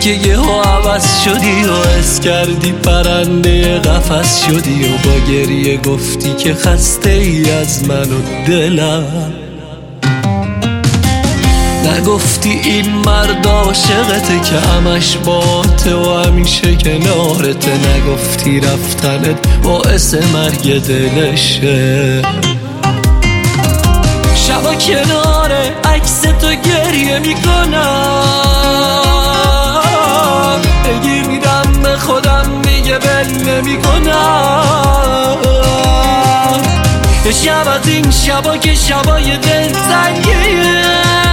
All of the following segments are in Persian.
که یهو عوض شدی و حس کردی پرنده قفس شدی و با گریه گفتی که خسته ای از من و دلم. نگفتی این مرد عاشقته که همش باته و همیشه کنارته. نگفتی رفتنت باعث مرگ دلشه. شبا کنار عکس تو گریه میکنم، بگیر میدم به خودم دیگه بل نمیکنم. شب از این شبا که شبای دلتنگیه،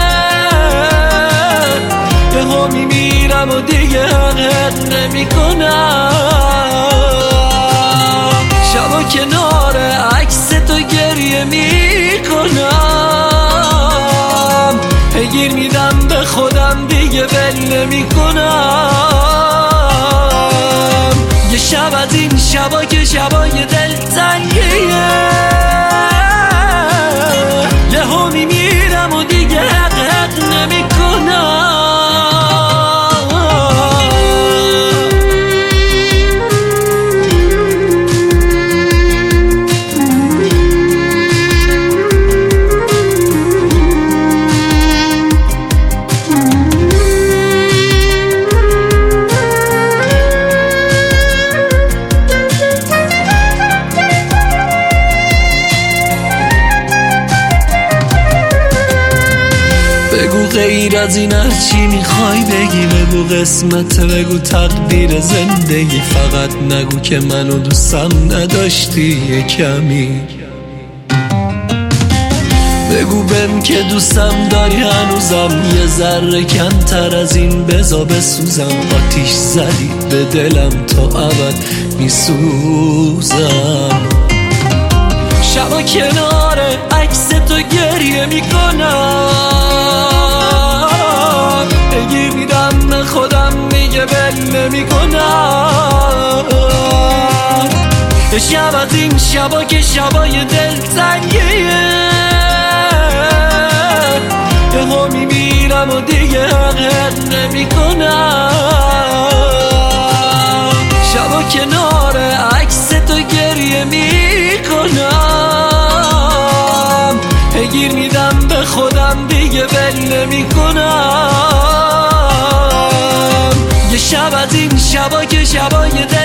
یهو میمیرم و دیگه حقیقت نمیکنم. شبا کنار عکس تو گریه میکنم، گیر میدم به خودم دیگه بل نمیکنم. یه شب از این شبا که شبای دلتنگیه، یهو میمیرم و دیگه حقیقت نمیکنم. بگو غیر از این هرچی میخوای بگی، بگو قسمت، بگو تقدیر زندگی. فقط نگو که منو دوستم نداشتی یه کمی. بگو بهم که دوستم داری هنوزم، یه ذره کمتر از این بذار بسوزم. آتیش زدی به دلم تا ابد میسوزم. شبا کنار عکس تو گریه میکنم، بگیر میدم به خودم دیگه بل نمیکنم. شب از این شبا که شبای دلتنگیه، یهو میمیرم و دیگه حقیقت نمیکنم. شبا کنار عکس تو گریه میکنم، گیر میدم به خودم دیگه بل نمیکنم. یه شب از این شبا که شبای